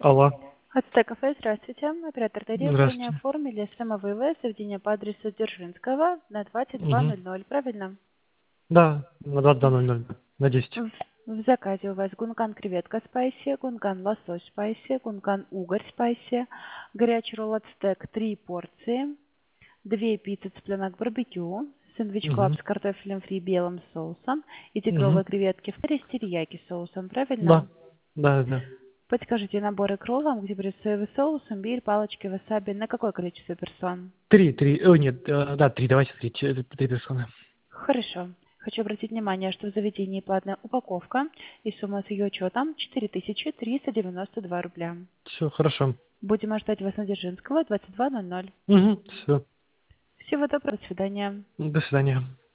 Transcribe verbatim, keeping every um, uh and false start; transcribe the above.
Алло. Ацтек кафе, здравствуйте. Оператор тарифования Здравствуйте. оформили самовывоз заведение по адресу Дзержинского на двадцать два Мгм. ноль ноль, правильно? Да, на двадцать два В, ноль ноль, на десять. в- в заказе у вас гункан креветка спайси, гункан лосось спайси, гункан угорь спайси, горячий ролл ацтек три порции, две пиццы цыпленок барбекю, сэндвич клаб Мгм. с картофелем фри белым соусом и Мгм. тигровые креветки в таре с терияки соусом, правильно? Да. Да, да. Подскажите, наборы к роллам, где будет соевый соус, имбирь, палочки, васаби, на какое количество персон? Три, три. О, нет, э, да, три, давайте три, че- три персоны. Хорошо. Хочу обратить внимание, что в заведении платная упаковка и сумма с ее учетом четыре тысячи триста девяносто два рубля. Все, хорошо. Будем ожидать вас на Дзержинского двадцать два ноль ноль. Угу, все. Всего доброго, до свидания. До свидания.